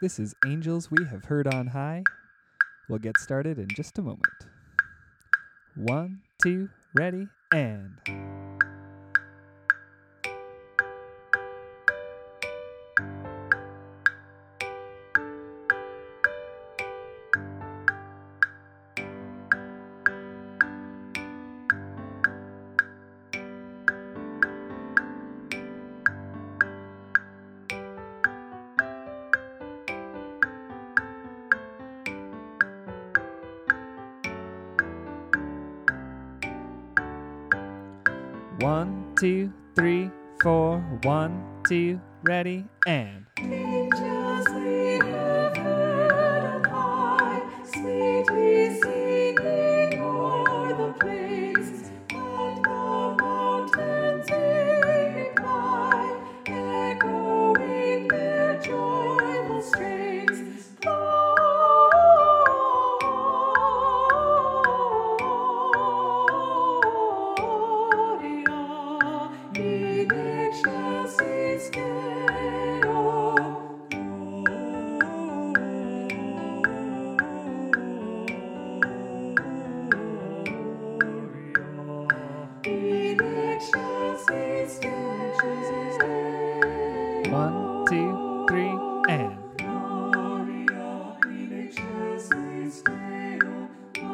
This is Angels We Have Heard on High. We'll get started in just a moment. 1, 2, ready, and... One, two, three, 4, 1, 2, ready, and... Angels we have heard on high, sweetly singing o'er the plains, and the mountains in reply, echoing their joyful strains. Gloria in excelsis Deo. In excelsis Deo. 1, 2, 3, and... Gloria in excelsis Deo.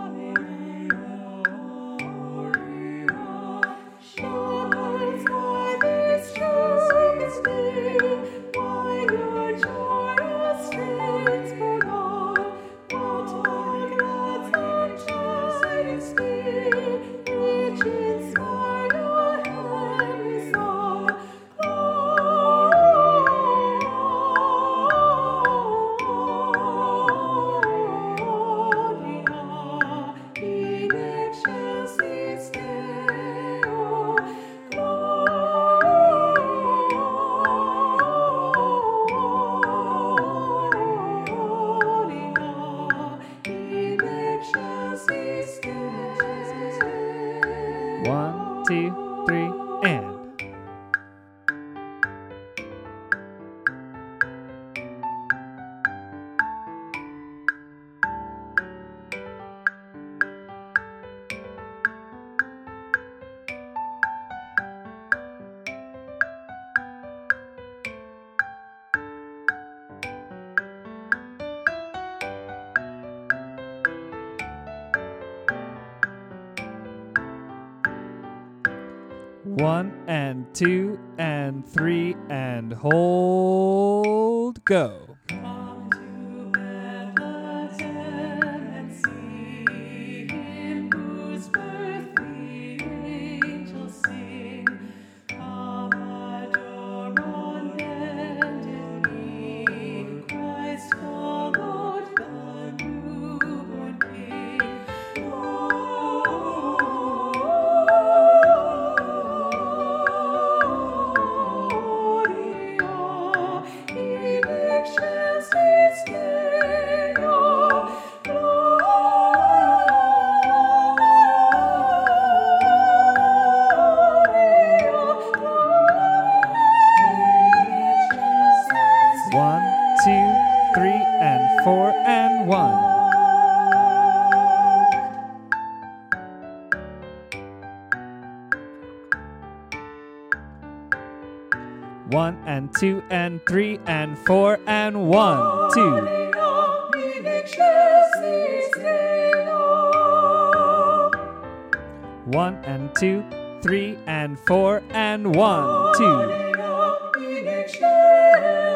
Shepherds, why this joyous day? Why your joyous strains prolong? What a glad sunshine day, which inspire your heavenly song. Gloria in excelsis Deo. Gloria in excelsis Deo. 1, 2, 3, and... One and 2 and 3 and hold, go. Come to Bethlehem and see him whose birth the angels sing. Come adore on bended knee, Christ followed the newborn King. Gloria in excelsis Deo. Gloria 1, 2, 3, and 4, and 1. 1 and 2 and 3 and 4 and 1, 2. Gloria in excelsis Deo. 1 and 2, 3 and 4 and 1, 2. Gloria in excelsis